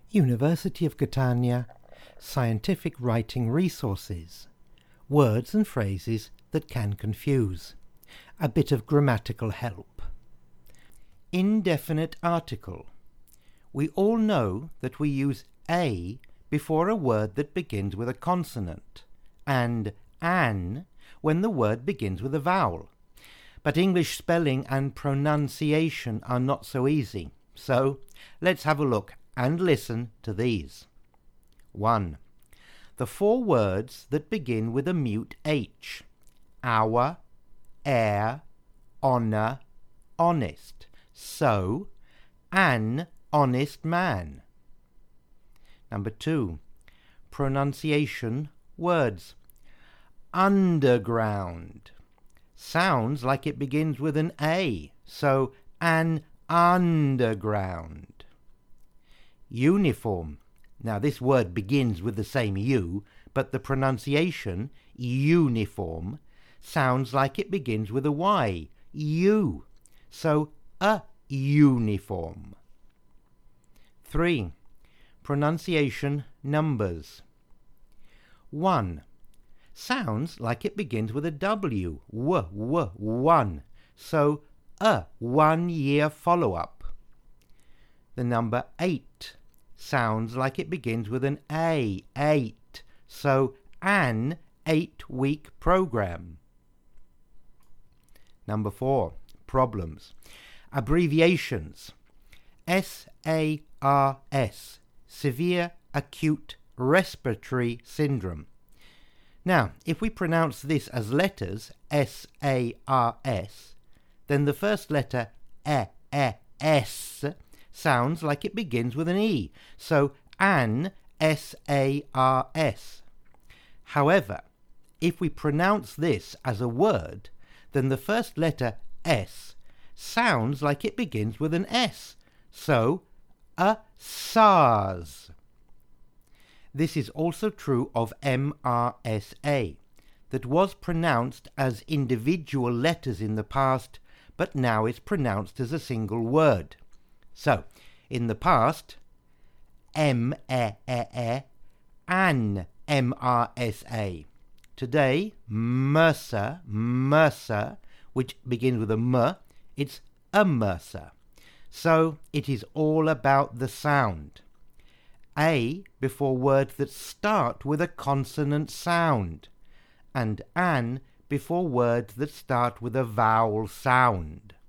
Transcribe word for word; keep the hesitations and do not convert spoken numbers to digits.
University of Catania Scientific Writing Resources. Words and phrases that can confuse. A bit of grammatical help. Indefinite article. We all know that we use a before a word that begins with a consonant, and an when the word begins with a vowel. But English spelling and pronunciation are not so easy. So let's have a look and listen to these. one. The four words that begin with a mute H. Our, air, honour, honest. So, an honest man. Number two. Pronunciation words. Underground. Sounds like it begins with an A, so an underground. Uniform. Now this word begins with the same U, but the pronunciation, uniform, sounds like it begins with a Y, U, so a uniform. Three. Pronunciation numbers. One. Sounds like it begins with a W, w, w, one, so a one-year follow-up. The number eight sounds like it begins with an A, eight, so an eight-week program. Number four, problems. Abbreviations. S A R S, Severe Acute Respiratory Syndrome. Now, if we pronounce this as letters, S A R S, then the first letter, E, E, S, sounds like it begins with an E, so an S A R S. However, if we pronounce this as a word, then the first letter, S, sounds like it begins with an S, so a SARS. This is also true of M R S A, that was pronounced as individual letters in the past, but now is pronounced as a single word. So, in the past, M E E E, an M R S A. Today, MRSA, MRSA, which begins with a M, it's a MRSA. So, it is all about the sound. A before words that start with a consonant sound, and an before words that start with a vowel sound.